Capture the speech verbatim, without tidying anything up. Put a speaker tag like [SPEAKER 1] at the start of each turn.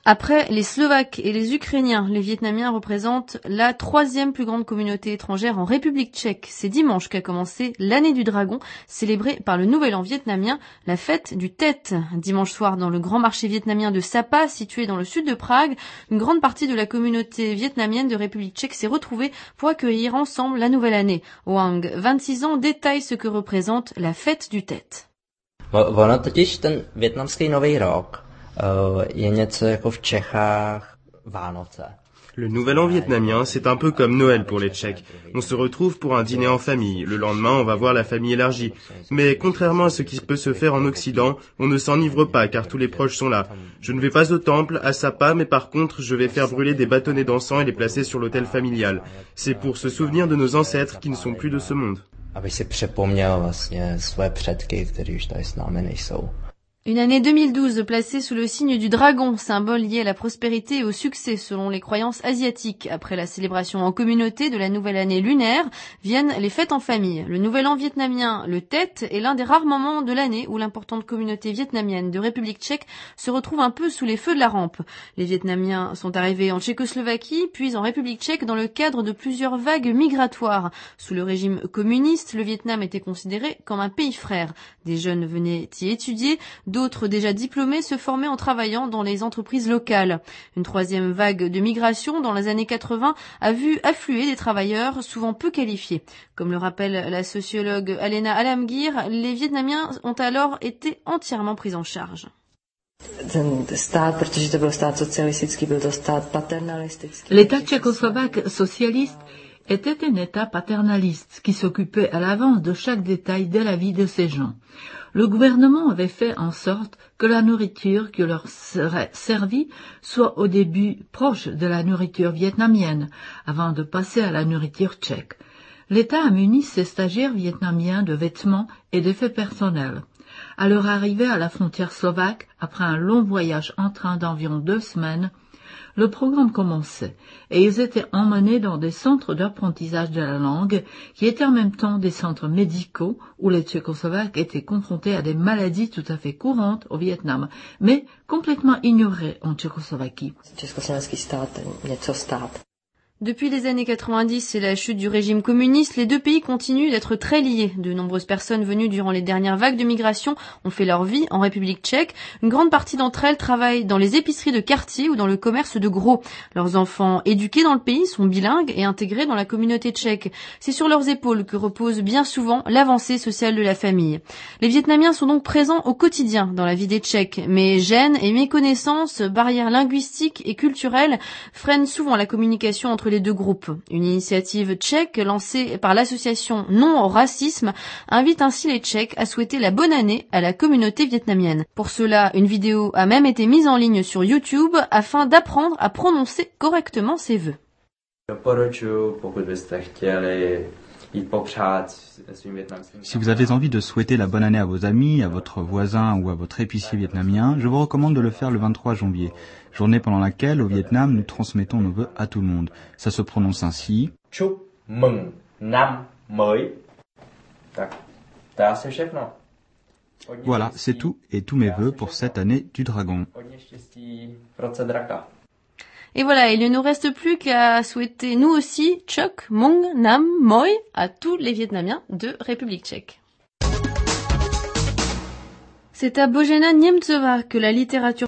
[SPEAKER 1] Après les Slovaques et les Ukrainiens, les Vietnamiens représentent la troisième plus grande communauté étrangère en République tchèque. C'est dimanche qu'a commencé l'année du dragon, célébrée par le Nouvel An vietnamien, la fête du Tet. Dimanche soir, dans le grand marché vietnamien de Sapa, situé dans le sud de Prague, une grande partie de la communauté vietnamienne de République tchèque s'est retrouvée pour accueillir ensemble la nouvelle année. Wang, vingt-six ans, détaille ce que représente la fête du Tet.
[SPEAKER 2] Ono totiž ten vietnamský nový rok je něco jako v Čechách Vánoce.
[SPEAKER 3] Le nouvel an vietnamien, c'est un peu comme Noël pour les Tchèques. On se retrouve pour un dîner en famille. Le lendemain, on va voir la famille élargie. Mais contrairement à ce qui peut se faire en Occident, on ne s'enivre pas car tous les proches sont là. Je ne vais pas au temple, à Sapa, mais par contre, je vais faire brûler des bâtonnets d'encens et les placer sur l'autel familial. C'est pour se souvenir de nos ancêtres qui ne sont plus de ce monde.
[SPEAKER 2] Aby si připomněl vlastně své předky, kteří už tady s námi nejsou.
[SPEAKER 1] Une année deux mille douze placée sous le signe du dragon, symbole lié à la prospérité et au succès selon les croyances asiatiques. Après la célébration en communauté de la nouvelle année lunaire, viennent les fêtes en famille. Le nouvel an vietnamien, le Tet, est l'un des rares moments de l'année où l'importante communauté vietnamienne de République tchèque se retrouve un peu sous les feux de la rampe. Les Vietnamiens sont arrivés en Tchécoslovaquie, puis en République tchèque dans le cadre de plusieurs vagues migratoires. Sous le régime communiste, le Vietnam était considéré comme un pays frère. Des jeunes venaient y étudier, d'autres déjà diplômés se formaient en travaillant dans les entreprises locales. Une troisième vague de migration dans les années quatre-vingts a vu affluer des travailleurs souvent peu qualifiés. Comme le rappelle la sociologue Alena Alamgir, les Vietnamiens ont alors été entièrement pris en charge.
[SPEAKER 4] L'État tchécoslovaque socialiste était un État paternaliste qui s'occupait à l'avance de chaque détail de la vie de ses gens. Le gouvernement avait fait en sorte que la nourriture qui leur serait servie soit au début proche de la nourriture vietnamienne, avant de passer à la nourriture tchèque. L'État a muni ses stagiaires vietnamiens de vêtements et d'effets personnels. À leur arrivée à la frontière slovaque, après un long voyage en train d'environ deux semaines, le programme commençait et ils étaient emmenés dans des centres d'apprentissage de la langue qui étaient en même temps des centres médicaux où les Tchécoslovaques étaient confrontés à des maladies tout à fait courantes au Vietnam, mais complètement ignorées en Tchécoslovaquie.
[SPEAKER 1] Depuis les années quatre-vingt-dix et la chute du régime communiste, les deux pays continuent d'être très liés. De nombreuses personnes venues durant les dernières vagues de migration ont fait leur vie en République tchèque. Une grande partie d'entre elles travaillent dans les épiceries de quartier ou dans le commerce de gros. Leurs enfants éduqués dans le pays sont bilingues et intégrés dans la communauté tchèque. C'est sur leurs épaules que repose bien souvent l'avancée sociale de la famille. Les Vietnamiens sont donc présents au quotidien dans la vie des Tchèques, mais gênes et méconnaissances, barrières linguistiques et culturelles freinent souvent la communication entre les deux groupes. Une initiative tchèque lancée par l'association Non au racisme invite ainsi les Tchèques à souhaiter la bonne année à la communauté vietnamienne. Pour cela, une vidéo a même été mise en ligne sur YouTube afin d'apprendre à prononcer correctement ses vœux.
[SPEAKER 5] Si vous avez envie de souhaiter la bonne année à vos amis, à votre voisin ou à votre épicier vietnamien, je vous recommande de le faire le vingt-trois janvier, journée pendant laquelle, au Vietnam, nous transmettons nos vœux à tout le monde. Ça se prononce ainsi.
[SPEAKER 2] Chúc mừng năm mới. T'as assez chef, non?
[SPEAKER 5] Voilà, c'est tout, et tous mes vœux pour cette année du dragon.
[SPEAKER 1] Et voilà, il ne nous reste plus qu'à souhaiter nous aussi Chok Mong Nam Moi à tous les Vietnamiens de République tchèque. C'est à Bojena Niemcova que la littérature